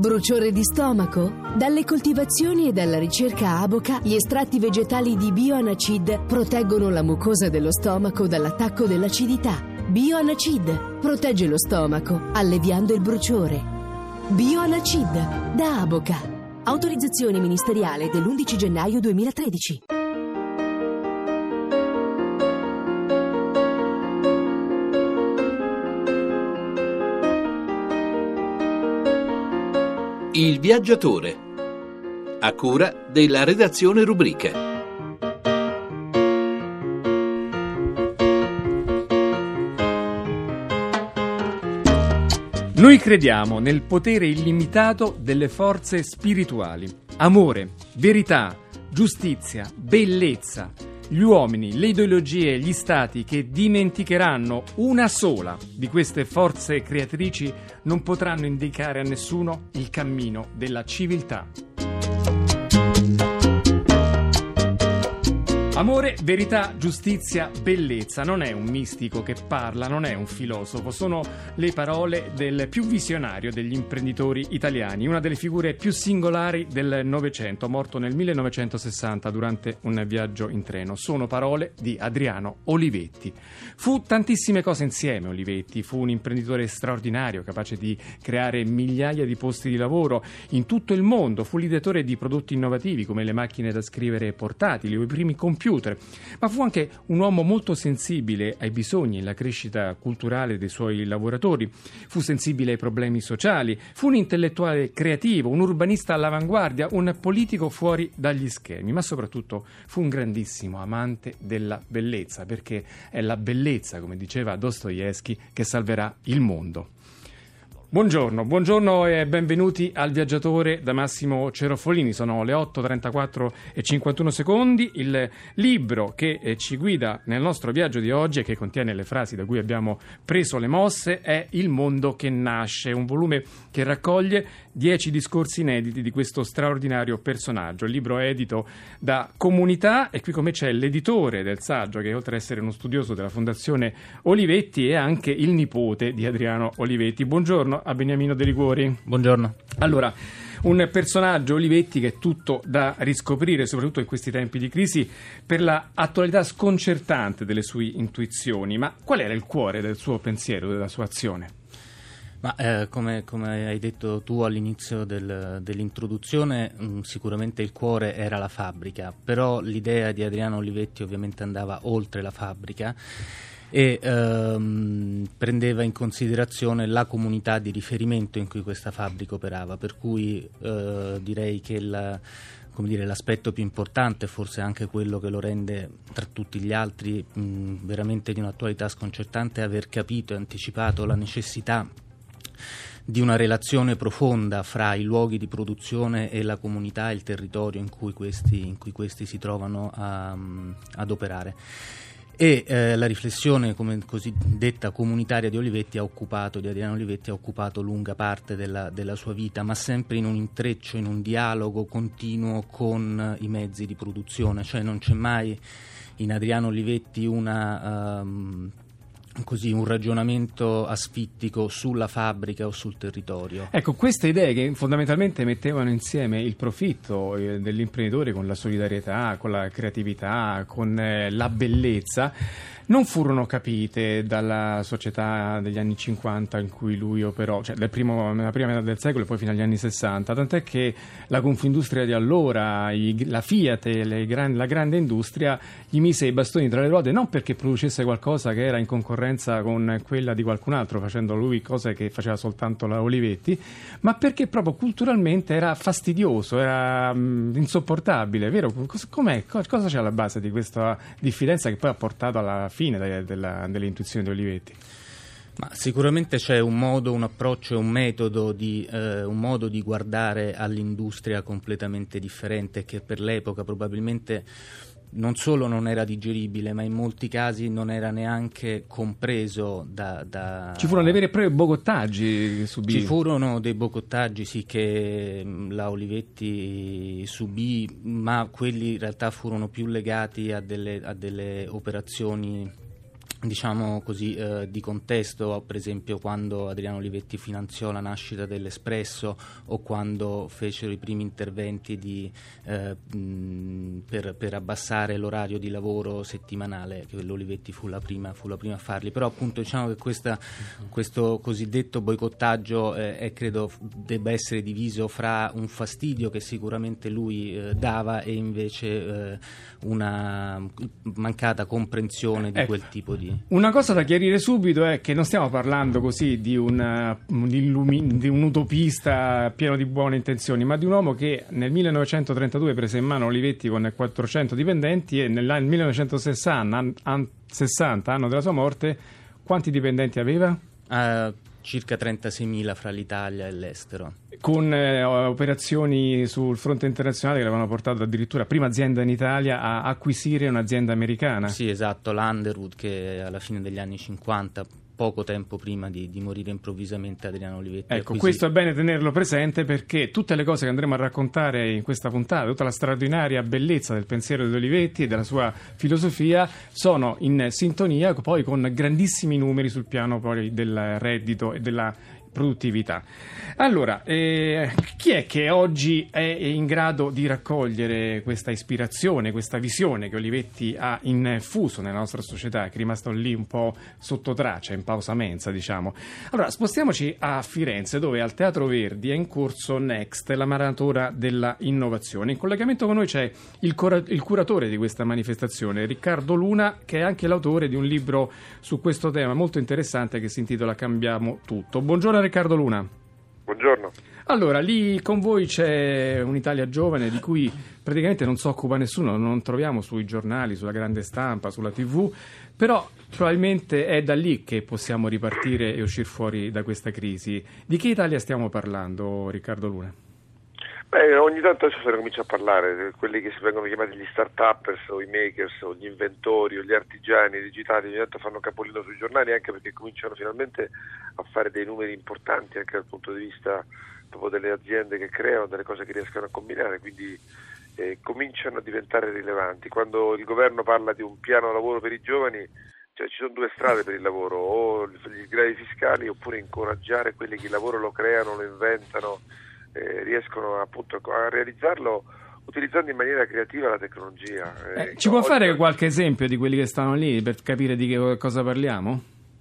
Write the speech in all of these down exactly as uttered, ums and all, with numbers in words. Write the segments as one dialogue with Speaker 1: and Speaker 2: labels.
Speaker 1: Bruciore di stomaco? Dalle coltivazioni e dalla ricerca Aboca, gli estratti vegetali di Bioanacid proteggono la mucosa dello stomaco dall'attacco dell'acidità. Bioanacid protegge lo stomaco, alleviando il bruciore. Bioanacid da Aboca. Autorizzazione ministeriale dell'undici gennaio duemilatredici.
Speaker 2: Il viaggiatore, a cura della redazione Rubriche.
Speaker 3: Noi crediamo nel potere illimitato delle forze spirituali. Amore, verità, giustizia, bellezza. Gli uomini, le ideologie, gli stati che dimenticheranno una sola di queste forze creatrici non potranno indicare a nessuno il cammino della civiltà. Amore, verità, giustizia, bellezza. Non è un mistico che parla, non è un filosofo, sono le parole del più visionario degli imprenditori italiani, una delle figure più singolari del Novecento, morto nel millenovecentosessanta durante un viaggio in treno. Sono parole di Adriano Olivetti. Fu tantissime cose insieme Olivetti, fu un imprenditore straordinario, capace di creare migliaia di posti di lavoro in tutto il mondo, fu l'ideatore di prodotti innovativi come le macchine da scrivere portatili o i primi computer. Ma fu anche un uomo molto sensibile ai bisogni e alla crescita culturale dei suoi lavoratori, fu sensibile ai problemi sociali, fu un intellettuale creativo, un urbanista all'avanguardia, un politico fuori dagli schemi, ma soprattutto fu un grandissimo amante della bellezza, perché è la bellezza, come diceva Dostoevskij, che salverà il mondo. Buongiorno, buongiorno e benvenuti al Viaggiatore da Massimo Cerofolini. Sono le otto e trentaquattro e cinquantuno secondi. Il libro che eh, ci guida nel nostro viaggio di oggi e che contiene le frasi da cui abbiamo preso le mosse è Il mondo che nasce, un volume che raccoglie dieci discorsi inediti di questo straordinario personaggio. Il libro è edito da Comunità e qui con me c'è l'editore del saggio, che oltre ad essere uno studioso della Fondazione Olivetti è anche il nipote di Adriano Olivetti. Buongiorno a Beniamino De Liguori.
Speaker 4: Buongiorno.
Speaker 3: Allora, un personaggio Olivetti che è tutto da riscoprire, soprattutto in questi tempi di crisi, per la attualità sconcertante delle sue intuizioni. Ma qual era il cuore del suo pensiero, della sua azione?
Speaker 4: Ma eh, come, come hai detto tu all'inizio del, dell'introduzione, mh, sicuramente il cuore era la fabbrica, però l'idea di Adriano Olivetti ovviamente andava oltre la fabbrica e ehm, prendeva in considerazione la comunità di riferimento in cui questa fabbrica operava, per cui eh, direi che la, come dire, l'aspetto più importante, forse anche quello che lo rende tra tutti gli altri mh, veramente di un'attualità sconcertante, è aver capito e anticipato la necessità di una relazione profonda fra i luoghi di produzione e la comunità e il territorio in cui questi, in cui questi si trovano a, ad operare. E eh, la riflessione, come cosiddetta comunitaria di Olivetti, ha occupato, di Adriano Olivetti, ha occupato lunga parte della, della sua vita, ma sempre in un intreccio, in un dialogo continuo con i mezzi di produzione, cioè non c'è mai in Adriano Olivetti una... Um, così un ragionamento asfittico sulla fabbrica o sul territorio.
Speaker 3: Ecco, queste idee che fondamentalmente mettevano insieme il profitto eh, dell'imprenditore con la solidarietà, con la creatività, con eh, la bellezza, non furono capite dalla società degli anni cinquanta in cui lui operò, cioè del primo, nella prima metà del secolo e poi fino agli anni sessanta, tant'è che la Confindustria di allora, i, la Fiat e le gran, la grande industria gli mise i bastoni tra le ruote, non perché producesse qualcosa che era in concorrenza con quella di qualcun altro, facendo lui cose che faceva soltanto la Olivetti, ma perché proprio culturalmente era fastidioso, era mh, insopportabile, vero? Cos- com'è? Co- cosa c'è alla base di questa diffidenza che poi ha portato alla fine della, della, delle intuizioni di Olivetti?
Speaker 4: Ma sicuramente c'è un modo, un approccio, un metodo di eh, un modo di guardare all'industria completamente differente, che per l'epoca probabilmente non solo non era digeribile, ma in molti casi non era neanche compreso da... da...
Speaker 3: Ci furono dei veri e propri bogottaggi che subì.
Speaker 4: Ci furono dei bogottaggi, sì, che la Olivetti subì, ma quelli in realtà furono più legati a delle, a delle operazioni diciamo così, eh, di contesto, per esempio quando Adriano Olivetti finanziò la nascita dell'Espresso o quando fecero i primi interventi di, eh, mh, per, per abbassare l'orario di lavoro settimanale, che l'Olivetti fu la prima, fu la prima a farli. Però appunto diciamo che questa, questo cosiddetto boicottaggio eh, è, credo debba essere diviso fra un fastidio che sicuramente lui eh, dava e invece eh, una mancata comprensione di
Speaker 3: ecco.
Speaker 4: quel tipo di...
Speaker 3: Una cosa da chiarire subito è che non stiamo parlando così di un, un, illumi- di un utopista pieno di buone intenzioni, ma di un uomo che nel millenovecentotrentadue prese in mano Olivetti con quattrocento dipendenti e nel millenovecentosessanta, an- an- sessanta, anno della sua morte, quanti dipendenti aveva?
Speaker 4: Uh, circa trentaseimila fra l'Italia e l'estero.
Speaker 3: Con eh, operazioni sul fronte internazionale che l'avevano portato addirittura, prima azienda in Italia, a acquisire un'azienda americana.
Speaker 4: Sì, esatto, l'Underwood, che alla fine degli anni cinquanta, poco tempo prima di, di morire improvvisamente, Adriano Olivetti.
Speaker 3: Ecco,
Speaker 4: acquisì.
Speaker 3: questo è bene tenerlo presente, perché tutte le cose che andremo a raccontare in questa puntata, tutta la straordinaria bellezza del pensiero di Olivetti e della sua filosofia, sono in sintonia poi con grandissimi numeri sul piano poi del reddito e della produttività. Allora, eh, chi è che oggi è in grado di raccogliere questa ispirazione, questa visione che Olivetti ha infuso nella nostra società, che è rimasto lì un po' sotto traccia, in pausa mensa, diciamo? Allora, spostiamoci a Firenze, dove al Teatro Verdi è in corso Next, la maratona della innovazione. In collegamento con noi c'è il, cura- il curatore di questa manifestazione, Riccardo Luna, che è anche l'autore di un libro su questo tema molto interessante che si intitola Cambiamo tutto. Buongiorno Riccardo Luna.
Speaker 5: Buongiorno.
Speaker 3: Allora, lì con voi c'è un'Italia giovane di cui praticamente non si occupa nessuno, non troviamo sui giornali, sulla grande stampa, sulla tivù, però probabilmente è da lì che possiamo ripartire e uscire fuori da questa crisi. Di che Italia stiamo parlando, Riccardo Luna?
Speaker 5: Beh, ogni tanto adesso se ne comincia a parlare, quelli che si vengono chiamati gli start-uppers o i makers o gli inventori o gli artigiani digitali, ogni tanto fanno capolino sui giornali, anche perché cominciano finalmente a fare dei numeri importanti anche dal punto di vista proprio delle aziende che creano, delle cose che riescono a combinare, quindi eh, cominciano a diventare rilevanti. Quando il governo parla di un piano lavoro per i giovani, cioè ci sono due strade per il lavoro, o gli sgravi fiscali oppure incoraggiare quelli che il lavoro lo creano, lo inventano, Eh, riescono appunto a realizzarlo utilizzando in maniera creativa la tecnologia.
Speaker 3: Eh,
Speaker 5: eh,
Speaker 3: ci può
Speaker 5: oggi...
Speaker 3: fare qualche esempio di quelli che stanno lì per capire di che cosa parliamo?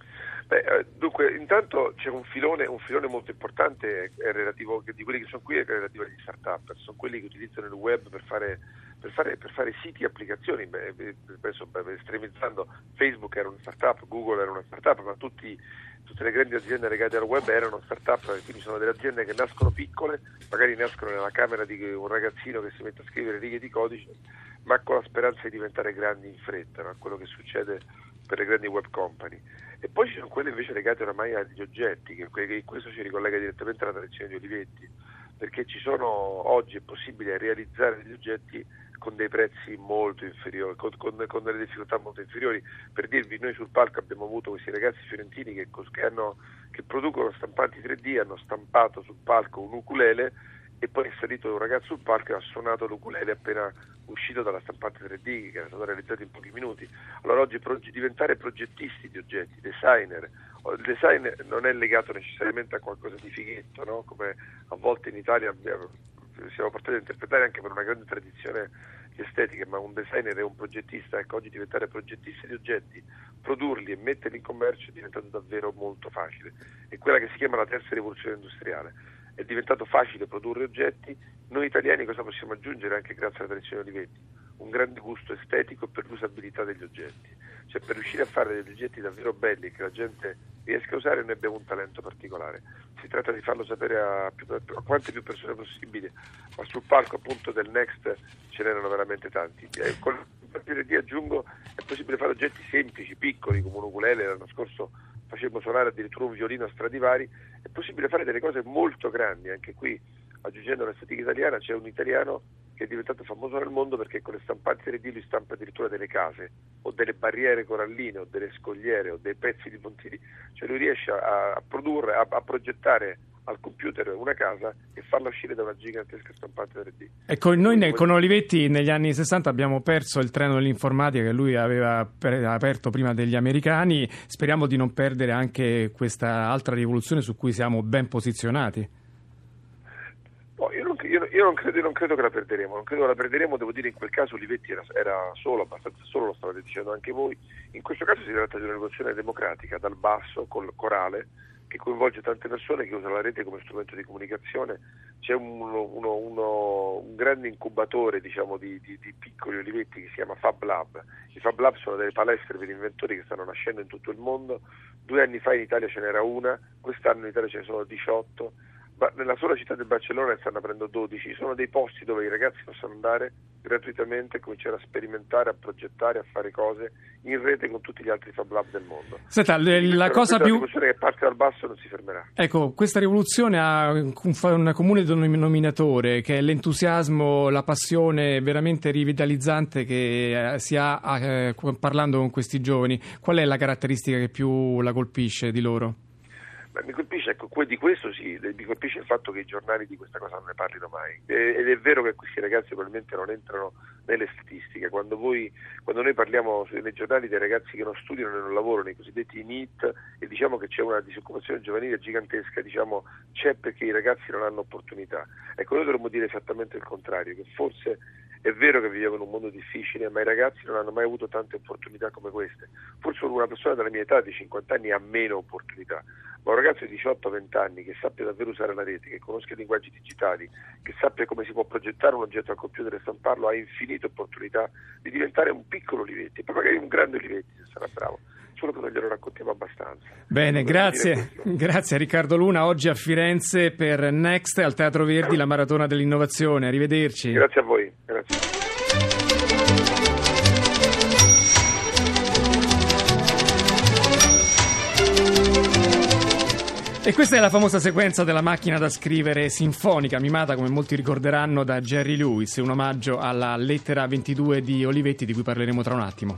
Speaker 5: Beh, dunque, intanto c'è un filone, un filone molto importante è relativo, di quelli che sono qui è relativo agli start-up, sono quelli che utilizzano il web per fare, per fare, per fare siti e applicazioni. Beh, penso, beh, estremizzando, Facebook era una start-up, Google era una start-up, ma tutti, tutte le grandi aziende legate al web erano start-up, quindi sono delle aziende che nascono piccole, magari nascono nella camera di un ragazzino che si mette a scrivere righe di codice, ma con la speranza di diventare grandi in fretta, no? Quello che succede per le grandi web company. E poi ci sono quelle invece legate oramai agli oggetti, che, che questo ci ricollega direttamente alla tradizione di Olivetti, perché ci sono oggi è possibile realizzare degli oggetti con dei prezzi molto inferiori, con, con, con delle difficoltà molto inferiori. Per dirvi, noi sul palco abbiamo avuto questi ragazzi fiorentini che, che, hanno, che producono stampanti tre D, hanno stampato sul palco un ukulele e poi è salito un ragazzo sul palco e ha suonato l'ukulele appena uscito dalla stampante tre D, che era stato realizzato in pochi minuti. Allora oggi proge- diventare progettisti di oggetti, designer. Il design non è legato necessariamente a qualcosa di fighetto, no? Come a volte in Italia abbiamo, siamo portati a interpretare anche per una grande tradizione di estetica, ma un designer è un progettista. Ecco, oggi diventare progettisti di oggetti, produrli e metterli in commercio è diventato davvero molto facile. È quella che si chiama la terza rivoluzione industriale. È diventato facile produrre oggetti. Noi italiani cosa possiamo aggiungere anche grazie alla tradizione Olivetti? Un grande gusto estetico per l'usabilità degli oggetti, cioè per riuscire a fare degli oggetti davvero belli che la gente riesca a usare. Noi abbiamo un talento particolare, si tratta di farlo sapere a, più, a quante più persone possibile, ma sul palco appunto del Next ce n'erano veramente tanti. E con il tre D aggiungo, è possibile fare oggetti semplici, piccoli, come un ukulele. L'anno scorso facemmo suonare addirittura un violino a Stradivari. È possibile fare delle cose molto grandi. Anche qui, aggiungendo l'estetica italiana, c'è un italiano che è diventato famoso nel mondo perché con le stampanti tre D lui stampa addirittura delle case o delle barriere coralline o delle scogliere o dei pezzi di pontili. Cioè lui riesce a, a produrre, a, a progettare al computer una casa e farla uscire da una gigantesca stampante tre D.
Speaker 3: Ecco, noi ne, con Olivetti negli anni sessanta abbiamo perso il treno dell'informatica che lui aveva per, aperto prima degli americani. Speriamo di non perdere anche questa altra rivoluzione su cui siamo ben posizionati.
Speaker 5: No, io, non, io, io, non credo, io non credo che la perderemo, non credo che la perderemo, devo dire in quel caso Olivetti era, era solo, abbastanza solo, lo stavate dicendo anche voi. In questo caso si tratta di una rivoluzione democratica, dal basso, col corale, che coinvolge tante persone, che usa la rete come strumento di comunicazione. C'è uno, uno, uno, un grande incubatore, diciamo, di, di, di piccoli Olivetti che si chiama Fab Lab. I Fab Lab sono delle palestre per inventori che stanno nascendo in tutto il mondo. Due anni fa in Italia ce n'era una, quest'anno in Italia ce ne sono diciotto. Ma nella sola città di Barcellona ne stanno aprendo dodici. Sono dei posti dove i ragazzi possono andare gratuitamente e cominciare a sperimentare, a progettare, a fare cose in rete con tutti gli altri Fab Lab del mondo.
Speaker 3: Senta, le, la cosa più...
Speaker 5: Una rivoluzione che parte dal basso non si fermerà.
Speaker 3: Ecco, questa rivoluzione ha un, un comune denominatore che è l'entusiasmo, la passione veramente rivitalizzante che eh, si ha eh, parlando con questi giovani. Qual è la caratteristica che più la colpisce di loro?
Speaker 5: Beh, mi colpisce, ecco, di questo sì, mi colpisce il fatto che i giornali di questa cosa non ne parlino mai. Ed è vero che questi ragazzi probabilmente non entrano nelle statistiche. Quando voi, quando noi parliamo nei giornali dei ragazzi che non studiano e non lavorano, i cosiddetti N I T, e diciamo che c'è una disoccupazione giovanile gigantesca, diciamo c'è perché i ragazzi non hanno opportunità. Ecco, noi dovremmo dire esattamente il contrario, che forse è vero che viviamo in un mondo difficile, ma i ragazzi non hanno mai avuto tante opportunità come queste. Forse una persona della mia età, di cinquanta anni, ha meno opportunità, ma un ragazzo di diciotto venti anni che sappia davvero usare la rete, che conosca i linguaggi digitali, che sappia come si può progettare un oggetto al computer e stamparlo, ha infinite opportunità di diventare un piccolo Olivetti, poi magari un grande Olivetti se sarà bravo. Solo che non glielo raccontiamo abbastanza.
Speaker 3: Bene, grazie. Grazie a Riccardo Luna, oggi a Firenze per Next al Teatro Verdi, la Maratona dell'Innovazione. Arrivederci.
Speaker 5: Grazie a voi. Grazie.
Speaker 3: E questa è la famosa sequenza della macchina da scrivere sinfonica, mimata, come molti ricorderanno, da Jerry Lewis, un omaggio alla lettera ventidue di Olivetti, di cui parleremo tra un attimo.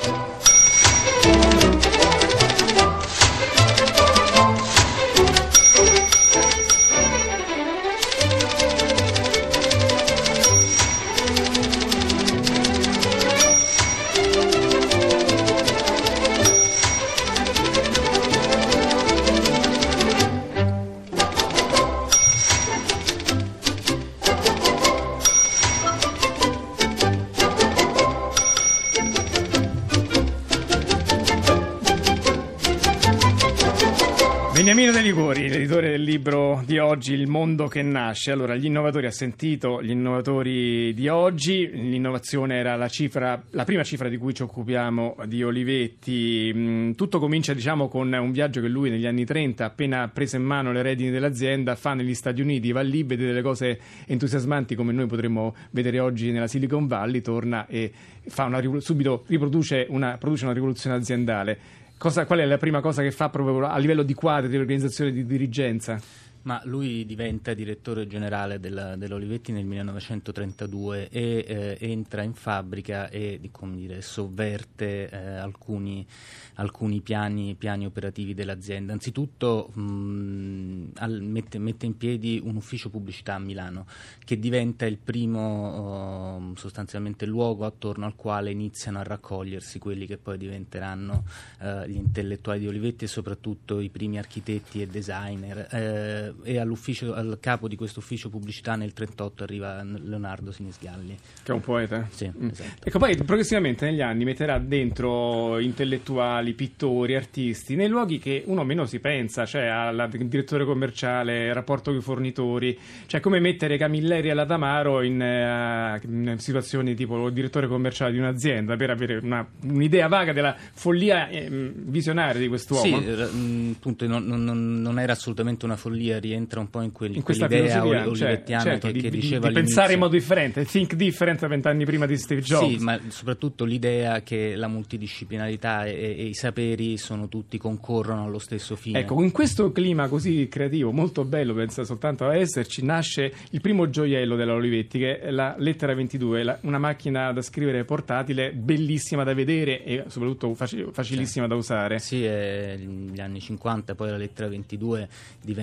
Speaker 3: Beniamino De Liguori, l'editore del libro di oggi, Il mondo che nasce. Allora, gli innovatori, ha sentito gli innovatori di oggi. L'innovazione era la cifra, la prima cifra di cui ci occupiamo di Olivetti. Tutto comincia, diciamo, con un viaggio che lui negli anni trenta, appena preso in mano le redini dell'azienda, fa negli Stati Uniti, va lì, vede delle cose entusiasmanti come noi potremmo vedere oggi nella Silicon Valley, torna e fa una, subito riproduce una, produce una rivoluzione aziendale. Cosa, qual è la prima cosa che fa proprio a livello di quadri, di organizzazione, di dirigenza?
Speaker 4: Ma lui diventa direttore generale della, dell'Olivetti nel millenovecentotrentadue e eh, entra in fabbrica e, come dire, sovverte eh, alcuni, alcuni piani, piani operativi dell'azienda. Anzitutto mh, al, mette, mette in piedi un ufficio pubblicità a Milano che diventa il primo uh, sostanzialmente luogo attorno al quale iniziano a raccogliersi quelli che poi diventeranno uh, gli intellettuali di Olivetti e soprattutto i primi architetti e designer. Eh, e all'ufficio, al capo di questo ufficio pubblicità nel trentotto arriva Leonardo Sinisgalli,
Speaker 3: che è un poeta.
Speaker 4: Sì,
Speaker 3: mm.
Speaker 4: esatto.
Speaker 3: Ecco, poi progressivamente negli anni metterà dentro intellettuali, pittori, artisti nei luoghi che uno meno si pensa, cioè al direttore commerciale, rapporto con i fornitori, cioè come mettere Camilleri alla Tamaro in, uh, in situazioni tipo il direttore commerciale di un'azienda, per avere una, un'idea vaga della follia eh, visionaria di quest'uomo.
Speaker 4: Sì, r- appunto non, non, non era assolutamente una follia, rientra un po' in, quelli, in quell'idea olivettiana,
Speaker 3: cioè, certo,
Speaker 4: che,
Speaker 3: di,
Speaker 4: che
Speaker 3: di,
Speaker 4: diceva
Speaker 3: di pensare in modo differente, think different vent'anni prima di Steve Jobs.
Speaker 4: Sì, ma soprattutto l'idea che la multidisciplinarità e, e i saperi sono tutti, concorrono allo stesso fine.
Speaker 3: Ecco, in questo clima così creativo, molto bello, pensa soltanto a esserci, nasce il primo gioiello della Olivetti, che è la lettera ventidue, la, una macchina da scrivere portatile, bellissima da vedere e soprattutto facil, facilissima
Speaker 4: sì.
Speaker 3: da usare.
Speaker 4: Sì, è negli anni cinquanta poi la lettera ventidue diventa un po'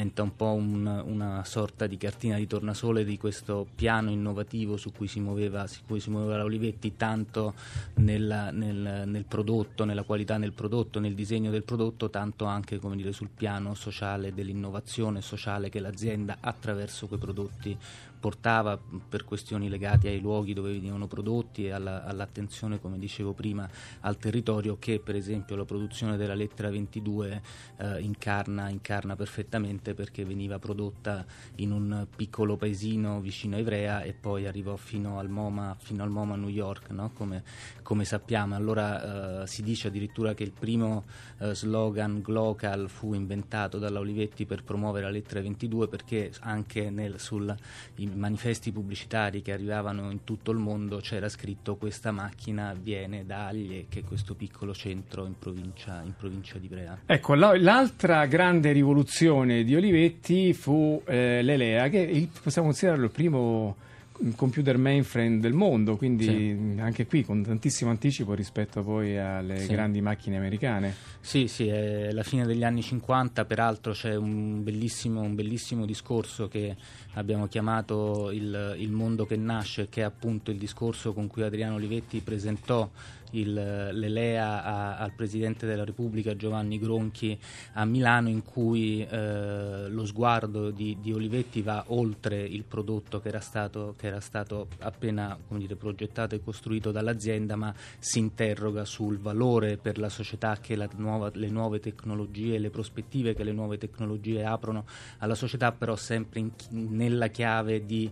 Speaker 4: po' un, una sorta di cartina di tornasole di questo piano innovativo su cui si muoveva, su cui si muoveva la Olivetti, tanto nella, nel, nel prodotto, nella qualità del prodotto, nel disegno del prodotto, tanto anche, come dire, sul piano sociale dell'innovazione sociale che l'azienda attraverso quei prodotti portava, per questioni legate ai luoghi dove venivano prodotti e alla, all'attenzione, come dicevo prima, al territorio, che per esempio la produzione della lettera ventidue eh, incarna, incarna perfettamente, perché veniva prodotta in un piccolo paesino vicino a Ivrea e poi arrivò fino al MoMA, fino al MoMA a New York, no? come, come sappiamo. Allora eh, si dice addirittura che il primo eh, slogan Glocal fu inventato dalla Olivetti per promuovere la lettera ventidue, perché anche nel, sul in manifesti pubblicitari che arrivavano in tutto il mondo c'era scritto: questa macchina viene da Aglie, che è questo piccolo centro in provincia, in provincia di Ivrea.
Speaker 3: Ecco, l'altra grande rivoluzione di Olivetti fu eh, l'Elea, che il, possiamo considerarlo il primo computer mainframe del mondo, quindi sì, anche qui con tantissimo anticipo rispetto poi alle sì. grandi macchine americane.
Speaker 4: Sì, sì, è la fine degli anni cinquanta, peraltro c'è un bellissimo, un bellissimo discorso che abbiamo chiamato il, il mondo che nasce, che è appunto il discorso con cui Adriano Olivetti presentò il, l'Elea a, al Presidente della Repubblica Giovanni Gronchi a Milano, in cui eh, lo sguardo di, di Olivetti va oltre il prodotto che era stato, che era stato appena, come dire, progettato e costruito dall'azienda, ma si interroga sul valore per la società che la nuova, le nuove tecnologie, le prospettive che le nuove tecnologie aprono alla società, però sempre in, nella chiave di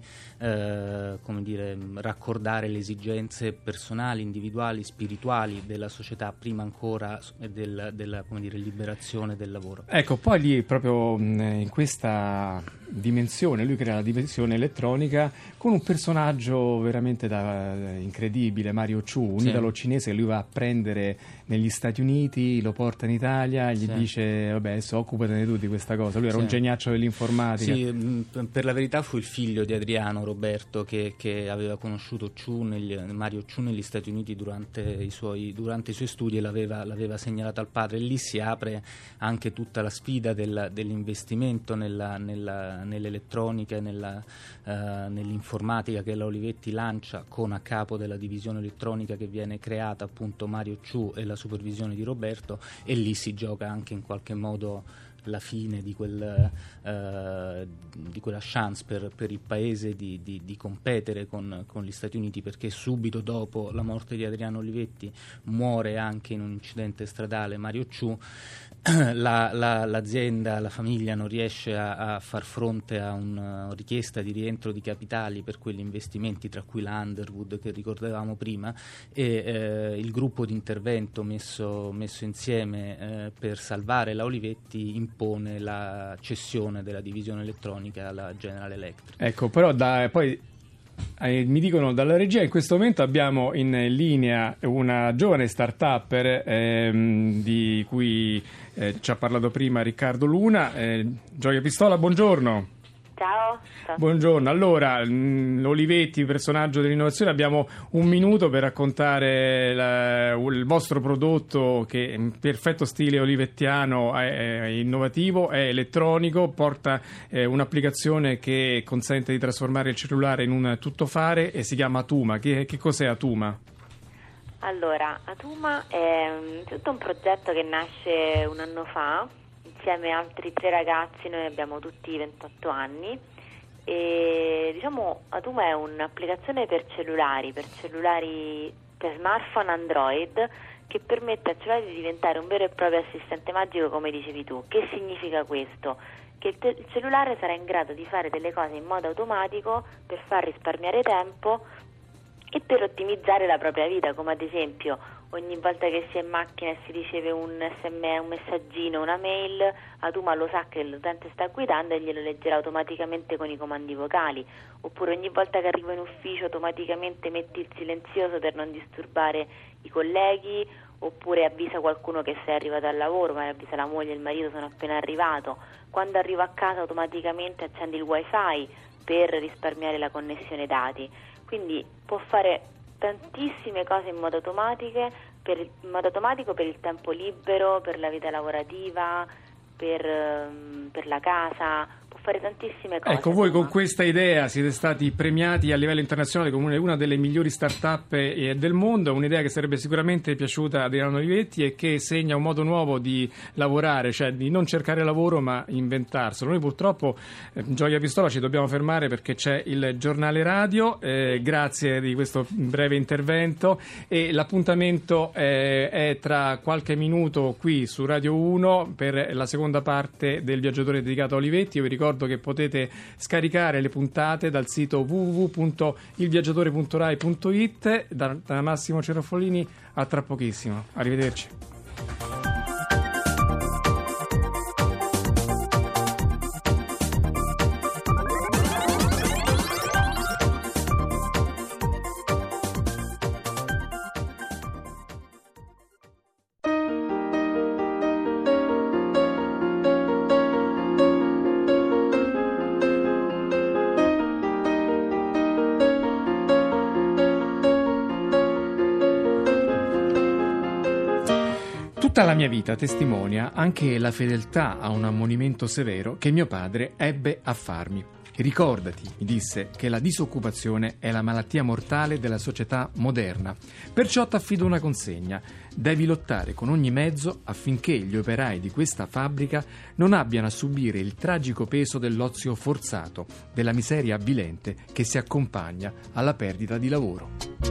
Speaker 4: eh, come dire, raccordare le esigenze personali, individuali, spirituali della società, prima ancora del, della, come dire, liberazione del lavoro.
Speaker 3: Ecco, poi lì proprio in questa dimensione, lui crea la dimensione elettronica con un personaggio veramente da, incredibile, Mario Chu, un sì. italo-cinese che lui va a prendere negli Stati Uniti, lo porta in Italia, gli sì. dice vabbè adesso occupatene tu di questa cosa. Lui era sì. un geniaccio dell'informatica.
Speaker 4: Sì, per la verità fu il figlio di Adriano, Roberto, che, che aveva conosciuto Chu negli, Mario Chu negli Stati Uniti durante i suoi, durante i suoi studi, e l'aveva, l'aveva segnalato al padre, e lì si apre anche tutta la sfida del, dell'investimento nella, nella, nell'elettronica e nella, uh, nell'informatica che la Olivetti lancia con a capo della divisione elettronica che viene creata appunto Mario Chu e la supervisione di Roberto, e lì si gioca anche in qualche modo la fine di, quel, uh, di quella chance per, per il paese di, di, di competere con, con gli Stati Uniti, perché subito dopo la morte di Adriano Olivetti muore anche in un incidente stradale Mario Chu. La, la, l'azienda, la famiglia non riesce a, a far fronte a una richiesta di rientro di capitali per quegli investimenti, tra cui la Underwood che ricordavamo prima, e eh, il gruppo di intervento messo, messo insieme eh, per salvare la Olivetti impone la cessione della divisione elettronica alla General Electric.
Speaker 3: Ecco, però da, poi Eh, mi dicono dalla regia in questo momento abbiamo in linea una giovane start-upper ehm, di cui eh, ci ha parlato prima Riccardo Luna. eh, Gioia Pistola, buongiorno.
Speaker 6: Ciao.
Speaker 3: Buongiorno. Allora, mh, Olivetti, personaggio dell'innovazione, abbiamo un minuto per raccontare la, il vostro prodotto che in perfetto stile olivettiano è, è innovativo, è elettronico, porta eh, un'applicazione che consente di trasformare il cellulare in un tuttofare e si chiama Atuma. Che, che cos'è Atuma?
Speaker 6: Allora, Atuma è um, tutto un progetto che nasce un anno fa. Insieme a altri tre ragazzi, noi abbiamo tutti ventotto anni, e diciamo Atuma è un'applicazione per cellulari, per cellulari, per smartphone Android, che permette al cellulare di diventare un vero e proprio assistente magico, come dicevi tu. Che significa questo? Che il, te- il cellulare sarà in grado di fare delle cose in modo automatico per far risparmiare tempo e per ottimizzare la propria vita, come ad esempio ogni volta che si è in macchina e si riceve un esse emme esse, un messaggino, una mail, Atuma lo sa che l'utente sta guidando e glielo leggerà automaticamente con i comandi vocali. Oppure ogni volta che arriva in ufficio automaticamente metti il silenzioso per non disturbare i colleghi, oppure avvisa qualcuno che sei arrivato al lavoro, ma avvisa la moglie e il marito sono appena arrivato. Quando arriva a casa automaticamente accendi il wifi per risparmiare la connessione dati. Quindi può fare tantissime cose in modo automatiche, per, in modo automatico per il tempo libero, per la vita lavorativa, per, per la casa, può fare tantissime cose.
Speaker 3: Ecco, voi con
Speaker 6: insomma.
Speaker 3: questa idea siete stati premiati a livello internazionale come una delle migliori start-up eh, del mondo, un'idea che sarebbe sicuramente piaciuta a Adriano Olivetti e che segna un modo nuovo di lavorare, cioè di non cercare lavoro ma inventarselo. Noi purtroppo, eh, Gioia Pistola, ci dobbiamo fermare perché c'è il giornale radio, eh, grazie di questo breve intervento, e l'appuntamento eh, è tra qualche minuto qui su Radio uno per la seconda parte del viaggiatore dedicato a Olivetti. Io vi ricordo che potete scaricare le puntate dal sito w w w punto il viaggiatore punto rai punto i t. Da, da Massimo Cerofolini, a tra pochissimo. Arrivederci. Tutta la mia vita testimonia anche la fedeltà a un ammonimento severo che mio padre ebbe a farmi. Ricordati, mi disse, che la disoccupazione è la malattia mortale della società moderna. Perciò t'affido una consegna. Devi lottare con ogni mezzo affinché gli operai di questa fabbrica non abbiano a subire il tragico peso dell'ozio forzato, della miseria avvilente che si accompagna alla perdita di lavoro.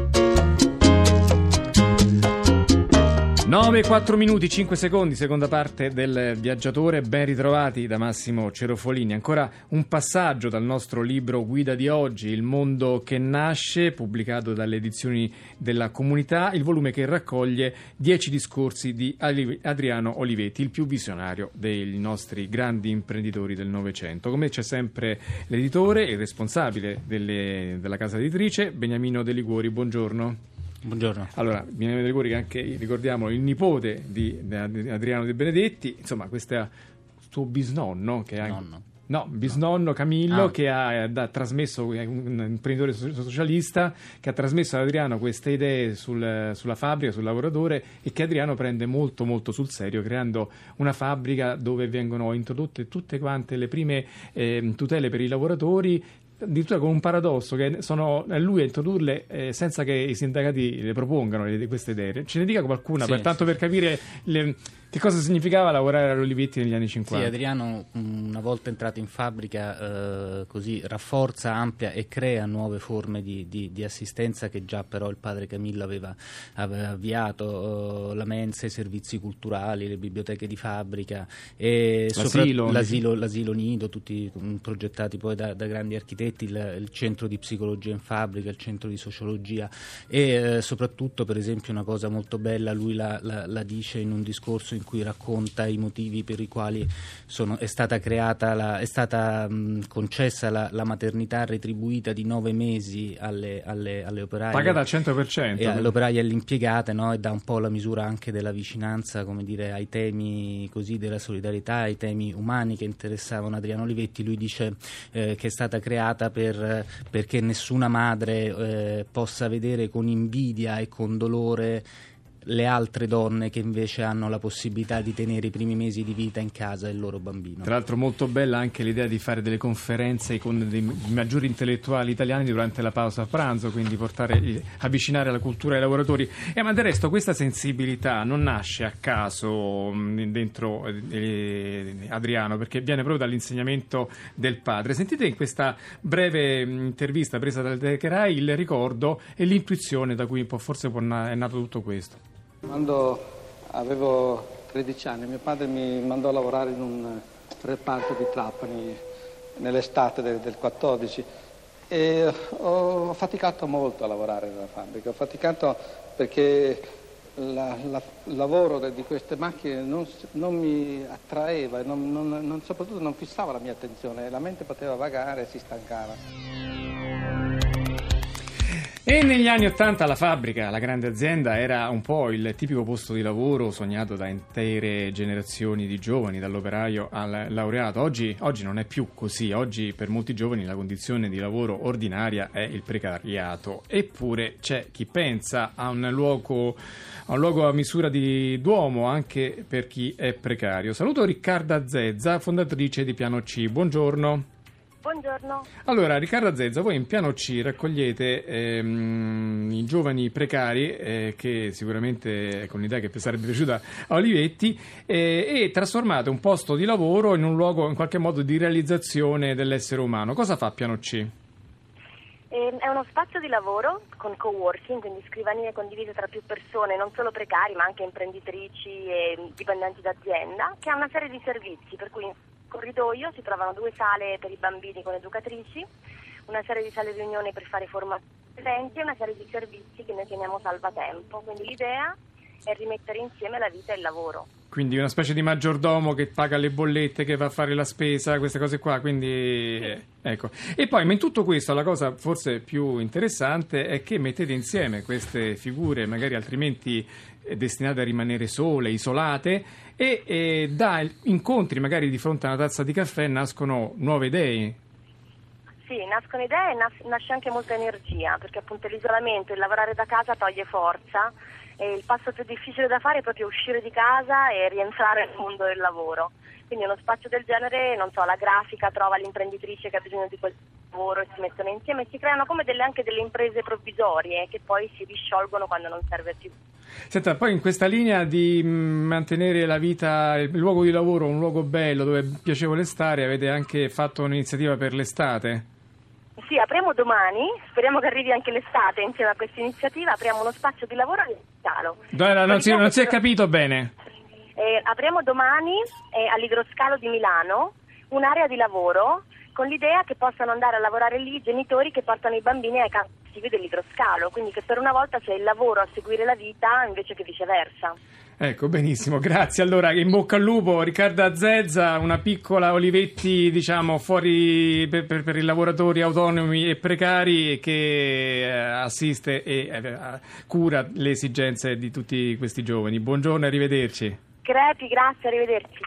Speaker 3: nove e quattro minuti, cinque secondi, seconda parte del Viaggiatore. Ben ritrovati da Massimo Cerofolini. Ancora un passaggio dal nostro libro guida di oggi, Il mondo che nasce, pubblicato dalle edizioni della Comunità, il volume che raccoglie dieci discorsi di Adriano Olivetti, il più visionario dei nostri grandi imprenditori del Novecento. Come c'è sempre l'editore, il responsabile delle, della casa editrice, Beniamino De Liguori. Buongiorno.
Speaker 4: Buongiorno.
Speaker 3: Allora, Beniamino De Liguori, che anche, ricordiamo, il nipote di, di Adriano De Benedetti, insomma, questo è suo bisnonno, che ha,
Speaker 4: Nonno.
Speaker 3: no, bisnonno Camillo,
Speaker 4: Ah.
Speaker 3: che ha, ha trasmesso, è un imprenditore socialista, che ha trasmesso ad Adriano queste idee sul, sulla fabbrica, sul lavoratore, e che Adriano prende molto molto sul serio, creando una fabbrica dove vengono introdotte tutte quante le prime eh, tutele per i lavoratori, addirittura con un paradosso, che sono lui a introdurle eh, senza che i sindacati le propongano le, queste idee. Ce ne dica qualcuna,
Speaker 4: Sì,
Speaker 3: per tanto
Speaker 4: sì.
Speaker 3: per capire le, che cosa significava lavorare all'Olivetti negli anni cinquanta.
Speaker 4: Sì, Adriano, una volta entrato in fabbrica, eh, così rafforza, amplia e crea nuove forme di, di, di assistenza che già però il padre Camillo aveva, aveva avviato, eh, la mensa, i servizi culturali, le biblioteche di fabbrica, e
Speaker 3: l'asilo,
Speaker 4: sopra, l'asilo, l'asilo nido, tutti mh, progettati poi da, da grandi architetti, il, il centro di psicologia in fabbrica, il centro di sociologia, e eh, soprattutto, per esempio, una cosa molto bella, lui la, la, la dice in un discorso in cui racconta i motivi per i quali sono, è stata creata, la, è stata mh, concessa la, la maternità retribuita di nove mesi alle, alle, alle operaie,
Speaker 3: pagata al cento per cento,
Speaker 4: e alle operaie e alle impiegate, no? E dà un po' la misura anche della vicinanza, come dire, ai temi così della solidarietà, ai temi umani che interessavano Adriano Olivetti. Lui dice eh, che è stata creata per, perché nessuna madre eh, possa vedere con invidia e con dolore le altre donne che invece hanno la possibilità di tenere i primi mesi di vita in casa del loro bambino.
Speaker 3: Tra l'altro molto bella anche l'idea di fare delle conferenze con dei maggiori intellettuali italiani durante la pausa a pranzo, quindi portare, avvicinare la cultura ai lavoratori. E ma del resto questa sensibilità non nasce a caso mh, dentro eh, Adriano, perché viene proprio dall'insegnamento del padre. Sentite in questa breve mh, intervista presa dal Rai il ricordo e l'intuizione da cui forse è nato tutto questo.
Speaker 7: Quando avevo tredici anni mio padre mi mandò a lavorare in un reparto di Trapani nell'estate del, del quattordici, e ho faticato molto a lavorare nella fabbrica. Ho faticato perché la, la, il lavoro di queste macchine non, non mi attraeva e non, non, non, soprattutto non fissava la mia attenzione, la mente poteva vagare e si stancava.
Speaker 3: E negli anni Ottanta la fabbrica, la grande azienda, era un po' il tipico posto di lavoro sognato da intere generazioni di giovani, dall'operaio al laureato. Oggi, oggi non è più così, oggi per molti giovani la condizione di lavoro ordinaria è il precariato. Eppure c'è chi pensa a un luogo, a un luogo a misura di d'uomo anche per chi è precario. Saluto Riccarda Zezza, fondatrice di Piano C. Buongiorno.
Speaker 8: Buongiorno.
Speaker 3: Allora, Riccarda Zezza, voi in Piano C raccogliete ehm, i giovani precari, eh, che sicuramente è con un'idea che sarebbe piaciuta a Olivetti, eh, e trasformate un posto di lavoro in un luogo in qualche modo di realizzazione dell'essere umano. Cosa fa Piano C?
Speaker 8: È uno spazio di lavoro con coworking, quindi scrivanie condivise tra più persone, non solo precari ma anche imprenditrici e dipendenti d'azienda, che ha una serie di servizi, per cui in corridoio si trovano due sale per i bambini con educatrici, una serie di sale riunioni per fare formazioni eventi e una serie di servizi che noi chiamiamo salvatempo. Quindi l'idea è rimettere insieme la vita e il lavoro. Quindi
Speaker 3: una specie di maggiordomo che paga le bollette, che va a fare la spesa, queste cose qua, quindi sì. eh, ecco. E poi, ma in tutto questo la cosa forse più interessante è che mettete insieme queste figure magari altrimenti destinate a rimanere sole, isolate, e, e da incontri magari di fronte a una tazza di caffè nascono nuove idee.
Speaker 8: Sì, nascono idee e nas- nasce anche molta energia, perché appunto l'isolamento, il lavorare da casa toglie forza. E il passo più difficile da fare è proprio uscire di casa e rientrare nel mondo del lavoro. Quindi uno spazio del genere, non so, la grafica trova l'imprenditrice che ha bisogno di quel lavoro e si mettono insieme e si creano come delle, anche delle imprese provvisorie che poi si disciolgono quando non serve più.
Speaker 3: Senta, poi in questa linea di mantenere la vita, il luogo di lavoro un luogo bello dove è piacevole stare, avete anche fatto un'iniziativa per l'estate?
Speaker 8: Sì, apriamo domani, speriamo che arrivi anche l'estate insieme a questa iniziativa, apriamo uno spazio di lavoro all'Idroscalo.
Speaker 3: Non, non, si, non si è capito bene.
Speaker 8: Eh, apriamo domani eh, all'Idroscalo di Milano un'area di lavoro con l'idea che possano andare a lavorare lì i genitori che portano i bambini ai campi estivi dell'Idroscalo, quindi che per una volta c'è il lavoro a seguire la vita invece che viceversa.
Speaker 3: Ecco, benissimo, grazie. Allora, in bocca al lupo, Riccarda Zezza, una piccola Olivetti, diciamo, fuori per, per, per i lavoratori autonomi e precari che eh, assiste e eh, cura le esigenze di tutti questi giovani. Buongiorno e arrivederci.
Speaker 8: Crepi, grazie, arrivederci.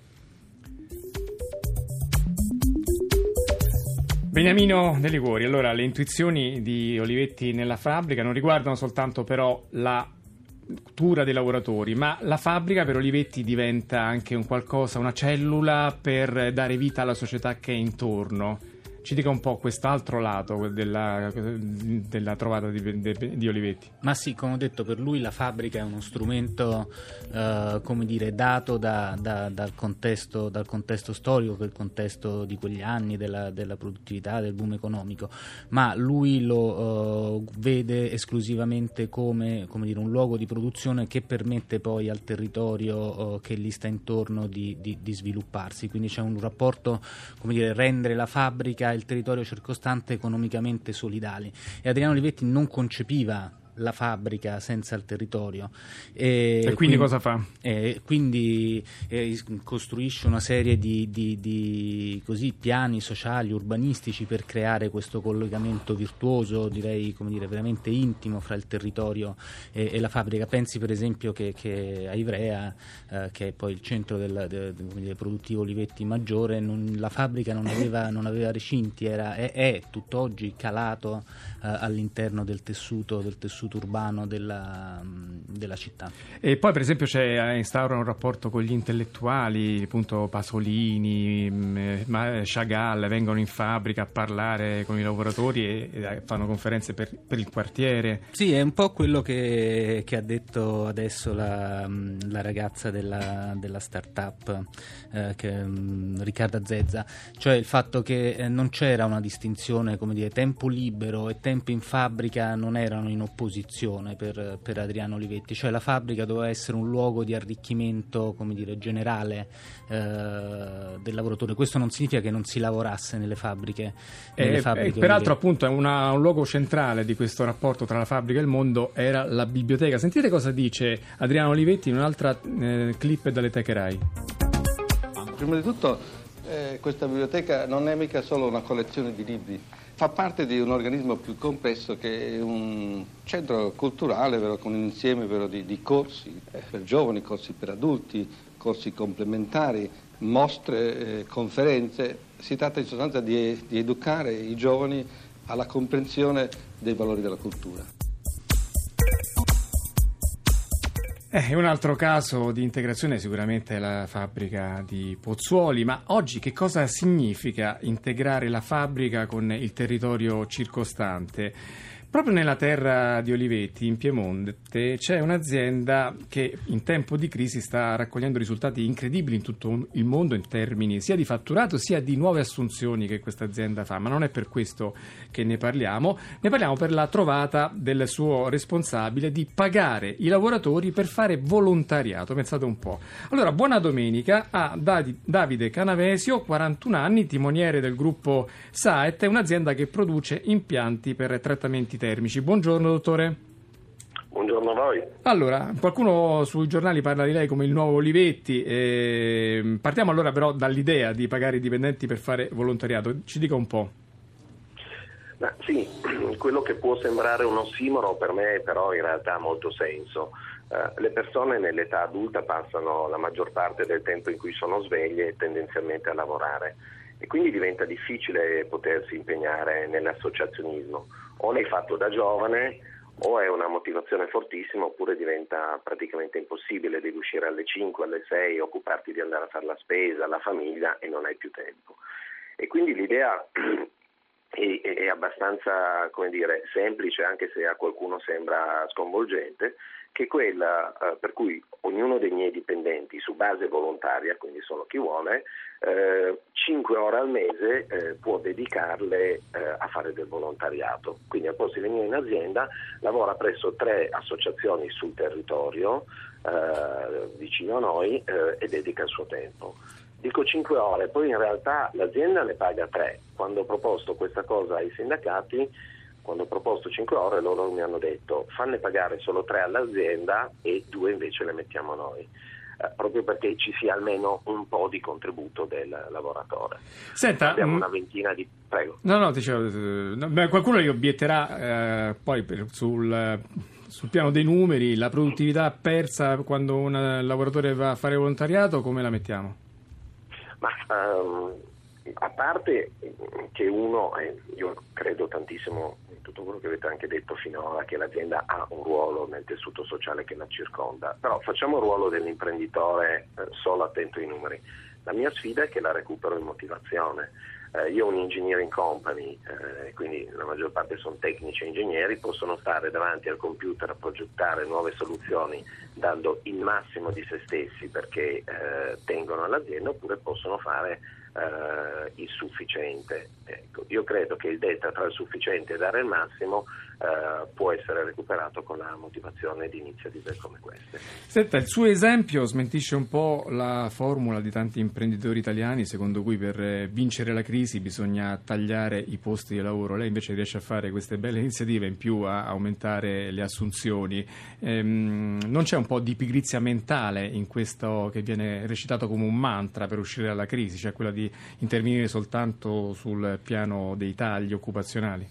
Speaker 3: Beniamino De Liguori, allora le intuizioni di Olivetti nella fabbrica non riguardano soltanto però la cura dei lavoratori, ma la fabbrica per Olivetti diventa anche un qualcosa, una cellula per dare vita alla società che è intorno. Ci dica un po' quest'altro lato della, della trovata di, di, di Olivetti.
Speaker 4: Ma sì, come ho detto, per lui la fabbrica è uno strumento, eh, come dire, dato da, da, dal, contesto, dal contesto storico, che è il contesto di quegli anni, della, della produttività, del boom economico, ma lui lo eh, vede esclusivamente come, come dire, un luogo di produzione che permette poi al territorio eh, che gli sta intorno di, di, di svilupparsi. Quindi c'è un rapporto, come dire, rendere la fabbrica il territorio circostante economicamente solidali, e Adriano Olivetti non concepiva la fabbrica senza il territorio
Speaker 3: e, e quindi, quindi cosa fa?
Speaker 4: E quindi eh, costruisce una serie di, di, di così piani sociali, urbanistici per creare questo collegamento virtuoso, direi, come dire, veramente intimo fra il territorio e, e la fabbrica. Pensi per esempio che, che a Ivrea, eh, che è poi il centro del, del, del produttivo Olivetti maggiore, non, la fabbrica non aveva, non aveva recinti, era, è, è tutt'oggi calato eh, all'interno del tessuto del tessuto urbano della, della città.
Speaker 3: E poi per esempio c'è instaura un rapporto con gli intellettuali, appunto Pasolini, Chagall vengono in fabbrica a parlare con i lavoratori e, e fanno conferenze per, per il quartiere.
Speaker 4: Sì, è un po' quello che, che ha detto adesso la, la ragazza della, della start-up, eh, che, Riccarda Zezza, cioè il fatto che eh, non c'era una distinzione, come dire, tempo libero e tempo in fabbrica non erano in opposizione Per, per Adriano Olivetti, cioè la fabbrica doveva essere un luogo di arricchimento, come dire, generale eh, del lavoratore. Questo non significa che non si lavorasse nelle fabbriche, nelle
Speaker 3: eh,
Speaker 4: fabbriche
Speaker 3: eh, peraltro appunto una, un luogo centrale di questo rapporto tra la fabbrica e il mondo era la biblioteca. Sentite cosa dice Adriano Olivetti in un'altra eh, clip dalle Teche Rai.
Speaker 7: Prima di tutto eh, questa biblioteca non è mica solo una collezione di libri, fa parte di un organismo più complesso che è un centro culturale, vero, con un insieme vero, di, di corsi eh, per giovani, corsi per adulti, corsi complementari, mostre, eh, conferenze. Si tratta in sostanza di, di educare i giovani alla comprensione dei valori della cultura.
Speaker 3: Eh, un altro caso di integrazione sicuramente è la fabbrica di Pozzuoli, ma oggi che cosa significa integrare la fabbrica con il territorio circostante? Proprio nella terra di Olivetti, in Piemonte, c'è un'azienda che in tempo di crisi sta raccogliendo risultati incredibili in tutto il mondo in termini sia di fatturato sia di nuove assunzioni che questa azienda fa, ma non è per questo che ne parliamo. Ne parliamo per la trovata del suo responsabile di pagare i lavoratori per fare volontariato. Pensate un po'. Allora, buona domenica a Davide Canavesio, quarantuno anni, timoniere del gruppo Saet, è un'azienda che produce impianti per trattamenti termici. Buongiorno dottore.
Speaker 9: Buongiorno a voi.
Speaker 3: Allora, qualcuno sui giornali parla di lei come il nuovo Olivetti. Eh, partiamo allora però dall'idea di pagare i dipendenti per fare volontariato. Ci dica un po'.
Speaker 9: Ma sì, quello che può sembrare un ossimoro per me però in realtà ha molto senso. Uh, le persone nell'età adulta passano la maggior parte del tempo in cui sono sveglie tendenzialmente a lavorare e quindi diventa difficile potersi impegnare nell'associazionismo. O l'hai fatto da giovane o è una motivazione fortissima oppure diventa praticamente impossibile, devi uscire alle cinque, alle sei, occuparti di andare a fare la spesa, la famiglia e non hai più tempo. E quindi l'idea è, è abbastanza, come dire, semplice, anche se a qualcuno sembra sconvolgente, che è quella eh, per cui ognuno dei miei dipendenti su base volontaria, quindi solo chi vuole, eh, cinque ore al mese eh, può dedicarle eh, a fare del volontariato. Quindi al posto di venire in azienda lavora presso tre associazioni sul territorio eh, vicino a noi eh, e dedica il suo tempo. Dico cinque ore, poi in realtà l'azienda ne paga tre. Quando ho proposto questa cosa ai sindacati, quando ho proposto cinque ore, loro mi hanno detto fanne pagare solo tre all'azienda e due invece le mettiamo noi, eh, proprio perché ci sia almeno un po' di contributo del lavoratore.
Speaker 3: Senta,
Speaker 9: abbiamo
Speaker 3: mh,
Speaker 9: una ventina di... Prego.
Speaker 3: No, no, dicevo, eh, beh, qualcuno gli obietterà eh, poi per, sul, sul piano dei numeri, la produttività persa quando un lavoratore va a fare volontariato, come la mettiamo?
Speaker 9: Ma... Um, a parte che uno, eh, io credo tantissimo in tutto quello che avete anche detto finora, che l'azienda ha un ruolo nel tessuto sociale che la circonda, però facciamo il ruolo dell'imprenditore eh, solo attento ai numeri. La mia sfida è che la recupero in motivazione. Eh, io ho un engineering company, eh, quindi la maggior parte sono tecnici e ingegneri, possono stare davanti al computer a progettare nuove soluzioni dando il massimo di se stessi perché eh, tengono all'azienda, oppure possono fare Uh, il sufficiente. Ecco, io credo che il delta tra il sufficiente e dare il massimo uh, può essere recuperato con la motivazione di iniziative come queste.
Speaker 3: Senta, il suo esempio smentisce un po' la formula di tanti imprenditori italiani secondo cui per vincere la crisi bisogna tagliare i posti di lavoro. Lei invece riesce a fare queste belle iniziative, in più a aumentare le assunzioni. Ehm, non c'è un po' di pigrizia mentale in questo che viene recitato come un mantra per uscire dalla crisi, cioè quella di intervenire soltanto sul piano dei tagli occupazionali?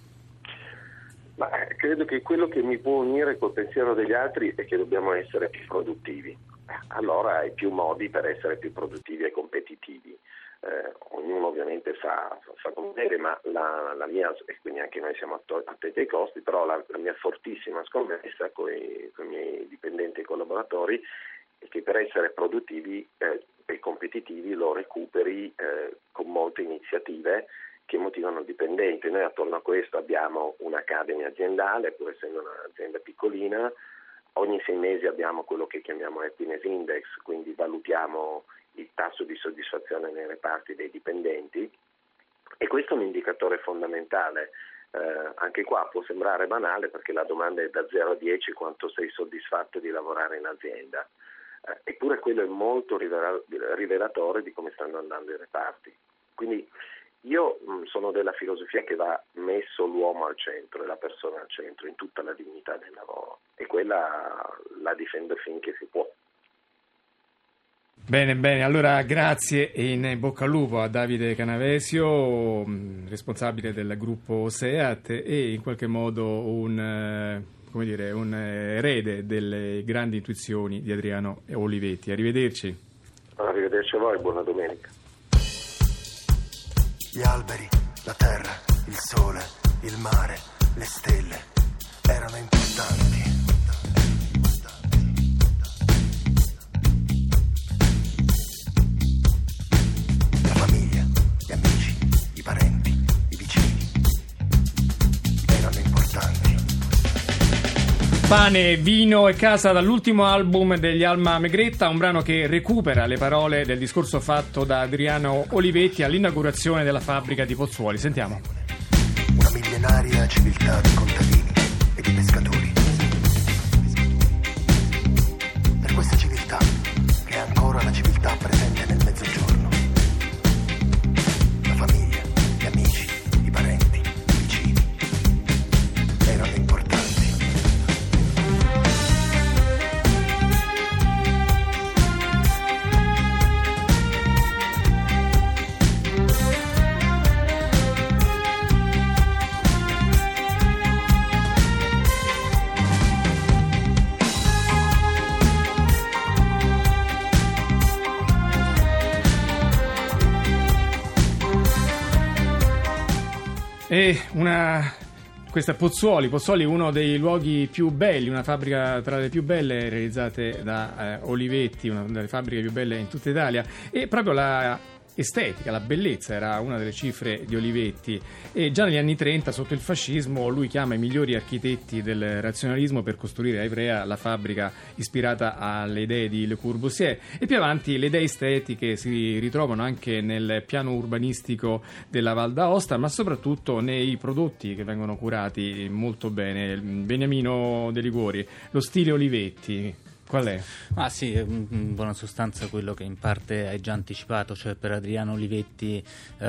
Speaker 9: Ma credo che quello che mi può unire col pensiero degli altri è che dobbiamo essere più produttivi. Allora hai più modi per essere più produttivi e competitivi. Eh, ognuno ovviamente fa, fa come deve, ma la, la mia, e quindi anche noi siamo attenti ai costi, però la, la mia fortissima scommessa con i, con i miei dipendenti e collaboratori è che per essere produttivi eh, e competitivi lo recuperi eh, con molte iniziative che motivano il dipendente. Noi attorno a questo abbiamo un'academy aziendale, pur essendo un'azienda piccolina, ogni sei mesi abbiamo quello che chiamiamo happiness index, quindi valutiamo il tasso di soddisfazione nei reparti dei dipendenti e questo è un indicatore fondamentale. Eh, anche qua può sembrare banale perché la domanda è da zero a dieci quanto sei soddisfatto di lavorare in azienda. Eh, eppure quello è molto rivela- rivelatore di come stanno andando i reparti. Quindi io mh, sono della filosofia che va messo l'uomo al centro e la persona al centro in tutta la dignità del lavoro e quella la difendo finché si può.
Speaker 3: Bene, bene, allora grazie e in bocca al lupo a Davide Canavesio, responsabile del gruppo SEAT e in qualche modo un, come dire, un erede delle grandi intuizioni di Adriano Olivetti. Arrivederci.
Speaker 9: Arrivederci a voi, buona domenica.
Speaker 10: Gli alberi, la terra, il sole, il mare, le stelle erano importanti.
Speaker 3: Pane, vino e casa dall'ultimo album degli Alma Megretta, un brano che recupera le parole del discorso fatto da Adriano Olivetti all'inaugurazione della fabbrica di Pozzuoli. Sentiamo.
Speaker 10: Una millenaria civiltà di contadini e di pescatori. Per questa civiltà, che è ancora la civiltà presente nel Mezzogiorno, la famiglia, gli amici, i parenti, i vicini erano importanti.
Speaker 3: E una... Questa è Pozzuoli, Pozzuoli è uno dei luoghi più belli, una fabbrica tra le più belle realizzate da eh, Olivetti, una delle fabbriche più belle in tutta Italia, e proprio la estetica, la bellezza era una delle cifre di Olivetti, e già negli anni trenta sotto il fascismo lui chiama i migliori architetti del razionalismo per costruire a Ivrea la fabbrica ispirata alle idee di Le Corbusier, e più avanti le idee estetiche si ritrovano anche nel piano urbanistico della Val d'Aosta, ma soprattutto nei prodotti che vengono curati molto bene. Beniamino De Liguori, lo stile Olivetti qual è?
Speaker 4: Ah sì, in buona sostanza quello che in parte hai già anticipato, cioè per Adriano Olivetti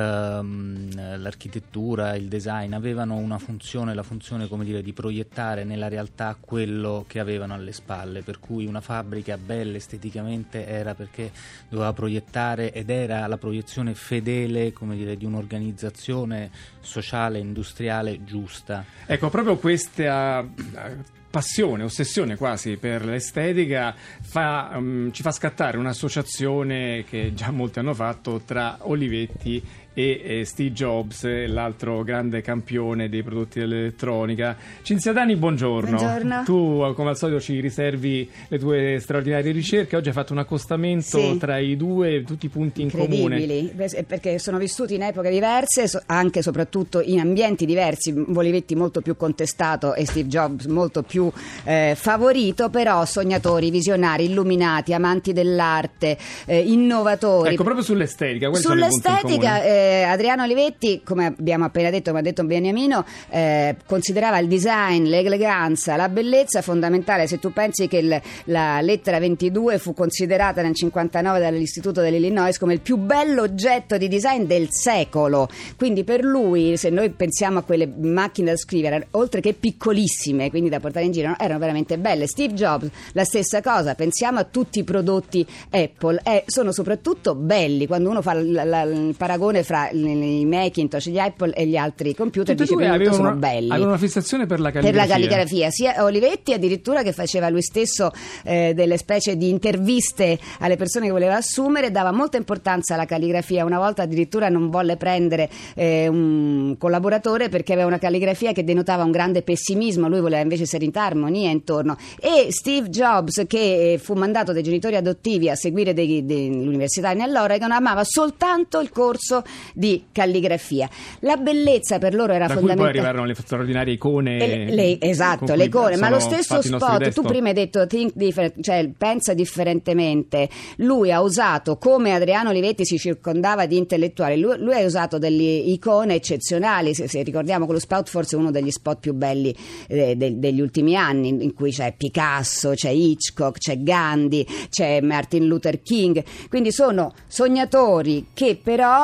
Speaker 4: ehm, l'architettura, il design avevano una funzione, la funzione come dire di proiettare nella realtà quello che avevano alle spalle, per cui una fabbrica bella esteticamente era perché doveva proiettare, ed era la proiezione fedele come dire di un'organizzazione sociale, industriale giusta.
Speaker 3: Ecco, proprio questa passione, ossessione quasi per l'estetica fa, um, ci fa scattare un'associazione che già molti hanno fatto tra Olivetti e, e Steve Jobs, l'altro grande campione dei prodotti dell'elettronica. Cinzia Dani, buongiorno.
Speaker 11: Buongiorno.
Speaker 3: Tu come al solito ci riservi le tue straordinarie ricerche. Oggi hai fatto un accostamento
Speaker 11: sì.
Speaker 3: tra i due, tutti i punti in comune.
Speaker 11: Incredibili, perché sono vissuti in epoche diverse, anche e soprattutto in ambienti diversi. Olivetti molto più contestato e Steve Jobs molto più eh, favorito, però sognatori, visionari, illuminati, amanti dell'arte, eh, innovatori.
Speaker 3: Ecco, proprio sull'estetica.
Speaker 11: Sull'estetica eh, Adriano Olivetti, come abbiamo appena detto, come ha detto Beniamino, eh, considerava il design, l'eleganza, la bellezza fondamentale. Se tu pensi che il, la lettera ventidue fu considerata nel cinquantanove dall'Istituto dell'Illinois come il più bello oggetto di design del secolo, quindi per lui, se noi pensiamo a quelle macchine da scrivere, oltre che piccolissime, quindi da portare in giro, erano veramente belle. Steve Jobs, la stessa cosa, pensiamo a tutti i prodotti Apple, eh, sono soprattutto belli. Quando uno fa l- l- il paragone fra i Macintosh, gli Apple e gli altri computer,
Speaker 3: tutti
Speaker 11: dice che sono
Speaker 3: una,
Speaker 11: belli.
Speaker 3: Avevano una fissazione per la calligrafia.
Speaker 11: Per la calligrafia, sia Olivetti addirittura, che faceva lui stesso eh, delle specie di interviste alle persone che voleva assumere, dava molta importanza alla calligrafia. Una volta addirittura non volle prendere eh, un collaboratore perché aveva una calligrafia che denotava un grande pessimismo, lui voleva invece serenità, armonia intorno. E Steve Jobs, che fu mandato dai genitori adottivi a seguire dei, dei, l'università nell'Oregon, amava soltanto il corso di calligrafia. La bellezza per loro era
Speaker 3: da
Speaker 11: fondamentale.
Speaker 3: Cui poi arrivarono le straordinarie icone.
Speaker 11: Le, le, esatto, le icone, ma lo stesso spot, tu prima hai detto think different, cioè pensa differentemente. Lui ha usato, come Adriano Olivetti si circondava di intellettuali, lui, lui ha usato delle icone eccezionali. Se, se ricordiamo quello spot, forse uno degli spot più belli eh, de, degli ultimi anni, in, in cui c'è Picasso, c'è Hitchcock, c'è Gandhi, c'è Martin Luther King. Quindi sono sognatori che però eh,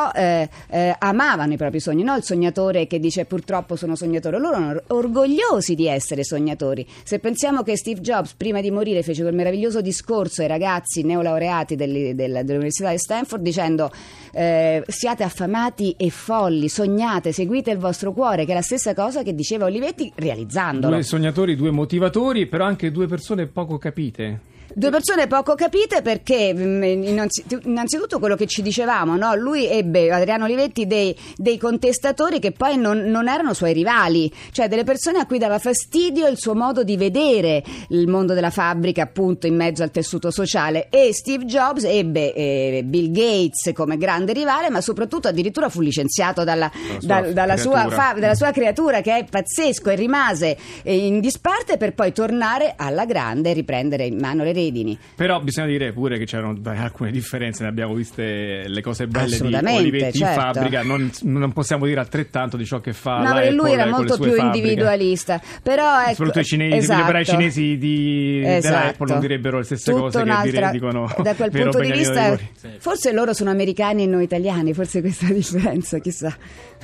Speaker 11: eh, eh, amavano i propri sogni, no? Il sognatore che dice purtroppo sono sognatore, loro erano orgogliosi di essere sognatori. Se pensiamo che Steve Jobs prima di morire fece quel meraviglioso discorso ai ragazzi neolaureati degli, del, dell'Università di Stanford dicendo eh, siate affamati e folli, sognate, seguite il vostro cuore, che è la stessa cosa che diceva Olivetti realizzandolo.
Speaker 3: Due sognatori, due motivatori, però anche due persone poco capite.
Speaker 11: Due persone poco capite perché innanzitutto quello che ci dicevamo, no? Lui ebbe, Adriano Olivetti, dei, dei contestatori che poi non, non erano suoi rivali, cioè delle persone a cui dava fastidio il suo modo di vedere il mondo della fabbrica, appunto in mezzo al tessuto sociale, e Steve Jobs ebbe eh, Bill Gates come grande rivale, ma soprattutto addirittura fu licenziato dalla,
Speaker 3: dalla, sua,
Speaker 11: da, dalla, sua, fa, dalla sua creatura, che è pazzesco, e rimase in disparte per poi tornare alla grande e riprendere in mano le redini.
Speaker 3: Però bisogna dire pure che c'erano beh, alcune differenze, ne abbiamo viste le cose belle di Olivetti,
Speaker 11: certo,
Speaker 3: in fabbrica, non, non possiamo dire altrettanto di ciò che fa
Speaker 11: no,
Speaker 3: la Apple
Speaker 11: lui era molto più
Speaker 3: fabbriche.
Speaker 11: individualista, però ecco,
Speaker 3: soprattutto i cinesi,
Speaker 11: esatto,
Speaker 3: gli operai cinesi di,
Speaker 11: esatto,
Speaker 3: della Apple non direbbero le stesse
Speaker 11: Tutto
Speaker 3: cose che dire, dicono
Speaker 11: da quel
Speaker 3: vero
Speaker 11: punto di
Speaker 3: Beniamino
Speaker 11: vista sì. Forse loro sono americani e noi italiani, forse questa è la differenza, chissà.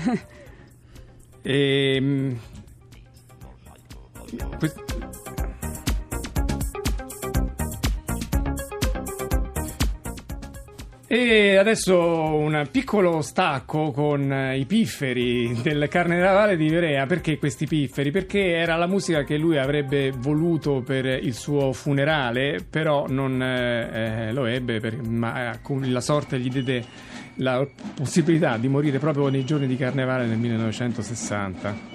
Speaker 3: e, questo, E adesso un piccolo stacco con i pifferi del Carnevale di Ivrea. Perché questi pifferi? Perché era la musica che lui avrebbe voluto per il suo funerale, però non eh, lo ebbe, per, ma la sorte gli diede la possibilità di morire proprio nei giorni di Carnevale nel millenovecentosessanta.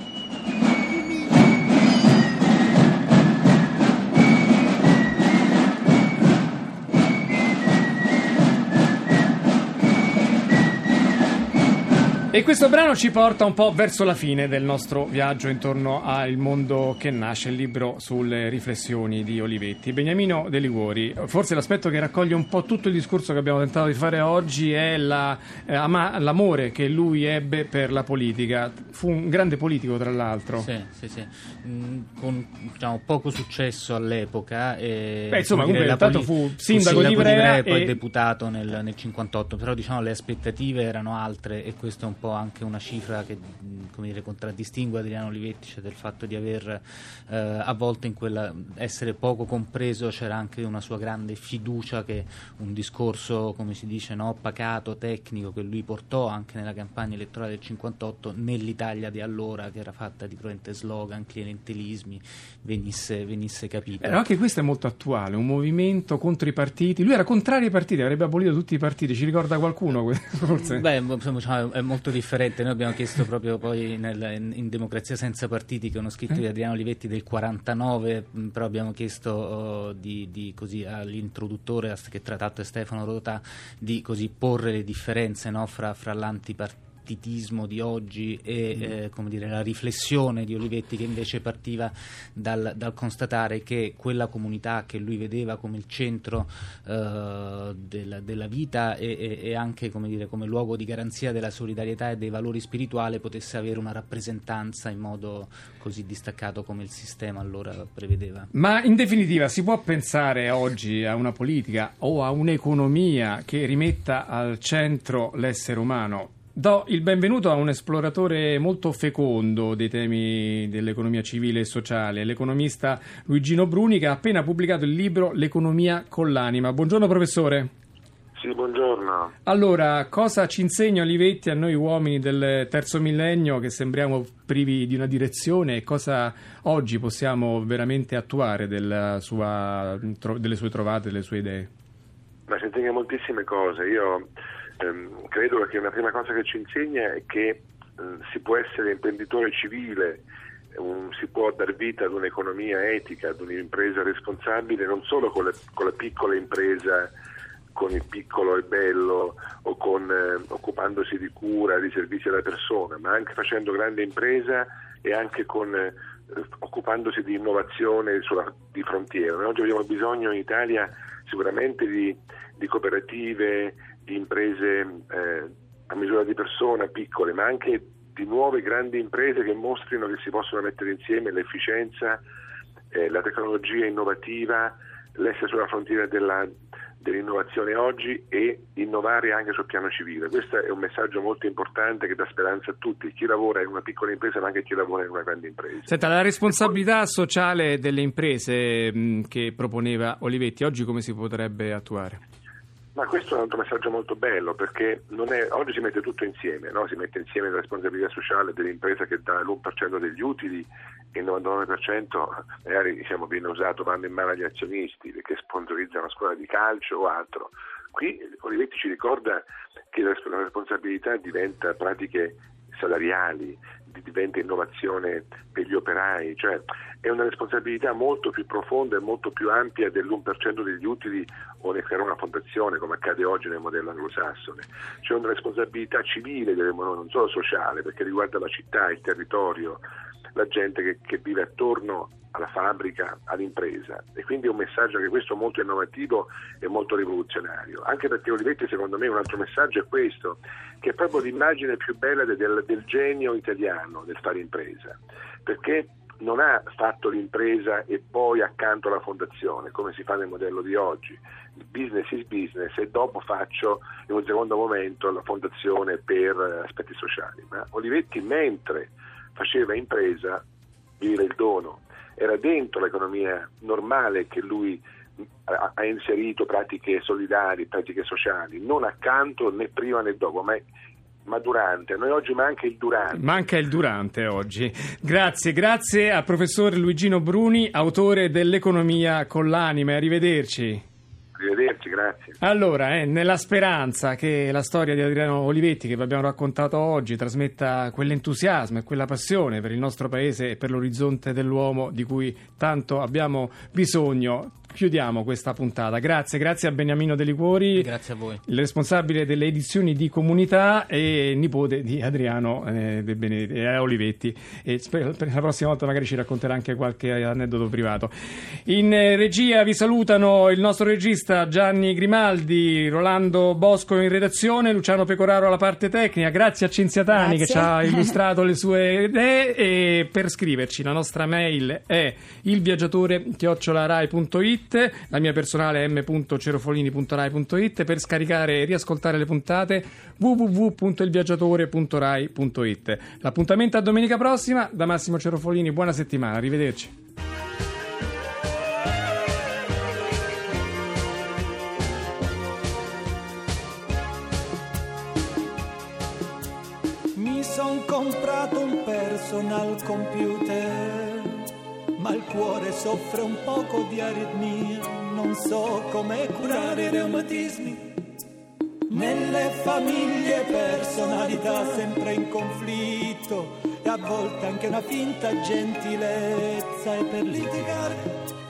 Speaker 3: E questo brano ci porta un po' verso la fine del nostro viaggio intorno al mondo che nasce, il libro sulle riflessioni di Olivetti. Beniamino De Liguori, forse l'aspetto che raccoglie un po' tutto il discorso che abbiamo tentato di fare oggi è la, eh, ama, l'amore che lui ebbe per la politica. Fu un grande politico, tra l'altro.
Speaker 4: Sì, sì, sì. Mm, con diciamo, poco successo all'epoca. E,
Speaker 3: Beh, insomma, comunque,
Speaker 4: dire,
Speaker 3: intanto
Speaker 4: poli-
Speaker 3: fu sindaco,
Speaker 4: fu sindaco
Speaker 3: di Ivrea
Speaker 4: e poi
Speaker 3: e
Speaker 4: deputato nel, nel cinquantotto, però diciamo le aspettative erano altre, e questo è un po' anche una cifra che, come dire, contraddistingue Adriano Olivetti, cioè del fatto di aver eh, a volte in quella essere poco compreso. C'era anche una sua grande fiducia, che un discorso, come si dice, no, pacato, tecnico, che lui portò anche nella campagna elettorale del cinquantotto nell'Italia di allora, che era fatta di cruente slogan, clientelismi, venisse, venisse capito.
Speaker 3: Eh, anche questo è molto attuale, un movimento contro i partiti. Lui era contrario ai partiti, avrebbe abolito tutti i partiti. Ci ricorda qualcuno? Forse?
Speaker 4: Beh, insomma, è molto differente. Noi abbiamo chiesto proprio poi nel, in Democrazia senza partiti, che è uno scritto eh? di Adriano Olivetti del quarantanove, però abbiamo chiesto uh, di, di così all'introduttore, che tra l'altro è Stefano Rodotà, di così porre le differenze, no, fra, fra l'antipartitismo di oggi e mm. eh, come dire, la riflessione di Olivetti, che invece partiva dal, dal constatare che quella comunità che lui vedeva come il centro eh, della, della vita e, e, e anche, come dire, come luogo di garanzia della solidarietà e dei valori spirituali potesse avere una rappresentanza in modo così distaccato come il sistema allora prevedeva.
Speaker 3: Ma in definitiva si può pensare oggi a una politica o a un'economia che rimetta al centro l'essere umano? Do il benvenuto a un esploratore molto fecondo dei temi dell'economia civile e sociale, l'economista Luigino Bruni, che ha appena pubblicato il libro L'economia con l'anima. Buongiorno professore.
Speaker 5: Sì, buongiorno.
Speaker 3: Allora, cosa ci insegna Olivetti a noi uomini del terzo millennio che sembriamo privi di una direzione, e cosa oggi possiamo veramente attuare della sua, delle sue trovate, delle sue idee?
Speaker 5: Ma ci insegna moltissime cose. Io ehm, credo che una prima cosa che ci insegna è che eh, si può essere imprenditore civile, un, si può dar vita ad un'economia etica, ad un'impresa responsabile, non solo con, le, con la piccola impresa, con il piccolo e bello, o con, eh, occupandosi di cura, di servizi alla persona, ma anche facendo grande impresa e anche con, eh, occupandosi di innovazione sulla, di frontiera. Noi oggi abbiamo bisogno in Italia sicuramente di, di cooperative, di imprese eh, a misura di persona, piccole, ma anche di nuove grandi imprese che mostrino che si possono mettere insieme l'efficienza, eh, la tecnologia innovativa, l'essere sulla frontiera della dell'innovazione oggi e innovare anche sul piano civile. Questo è un messaggio molto importante che dà speranza a tutti, chi lavora in una piccola impresa ma anche chi lavora in una grande impresa.
Speaker 3: Senta, la responsabilità sociale delle imprese mh, che proponeva Olivetti, oggi come si potrebbe attuare?
Speaker 5: Ma questo è un altro messaggio molto bello, perché non è, oggi si mette tutto insieme, no? Si mette insieme la responsabilità sociale dell'impresa che dà l'uno per cento degli utili e il novantanove per cento magari, diciamo, viene usato, vanno in mano agli azionisti che sponsorizzano una scuola di calcio o altro. Qui Olivetti ci ricorda che la responsabilità diventa pratiche salariali, diventa innovazione per gli operai, cioè è una responsabilità molto più profonda e molto più ampia dell'uno per cento degli utili o ne creare una fondazione come accade oggi nel modello anglosassone. C'è una responsabilità civile, non solo sociale, perché riguarda la città, il territorio, la gente che, che vive attorno alla fabbrica, all'impresa, e quindi è un messaggio che questo è molto innovativo e molto rivoluzionario, anche perché Olivetti secondo me un altro messaggio è questo, che è proprio l'immagine più bella del, del genio italiano del fare impresa, perché non ha fatto l'impresa e poi accanto alla fondazione come si fa nel modello di oggi, il business is business e dopo faccio in un secondo momento la fondazione per aspetti sociali, ma Olivetti mentre faceva impresa viveva il dono, era dentro l'economia normale che lui ha inserito pratiche solidali, pratiche sociali, non accanto né prima né dopo, ma, ma durante. A noi oggi manca il durante.
Speaker 3: Manca il durante oggi. Grazie, grazie al professor Luigino Bruni, autore dell'Economia con l'anima. Arrivederci.
Speaker 5: Arrivederci, grazie.
Speaker 3: Allora, eh, nella speranza che la storia di Adriano Olivetti che vi abbiamo raccontato oggi trasmetta quell'entusiasmo e quella passione per il nostro paese e per l'orizzonte dell'uomo di cui tanto abbiamo bisogno, chiudiamo questa puntata. Grazie, grazie a Beniamino De Liquori,
Speaker 4: grazie a voi,
Speaker 3: il responsabile delle edizioni di Comunità e nipote di Adriano eh, De Benedetti, eh, Olivetti, e spero, per la prossima volta magari ci racconterà anche qualche aneddoto privato. In eh, regia vi salutano il nostro regista Gianni Grimaldi, Rolando Bosco in redazione, Luciano Pecoraro alla parte tecnica. Grazie a Cinzia Tani che ci ha illustrato le sue idee, e per scriverci la nostra mail è ilviaggiatore chiocciola rai punto it, la mia personale è m punto cerofolini punto rai punto it, per scaricare e riascoltare le puntate w w w punto il viaggiatore punto rai punto it. L'appuntamento a domenica prossima. Da Massimo Cerofolini, buona settimana, arrivederci.
Speaker 12: Mi son comprato un personal computer, ma il cuore soffre un poco di aritmia, non so come curare i reumatismi. Nelle famiglie personalità sempre in conflitto e a volte anche una finta gentilezza, e per litigare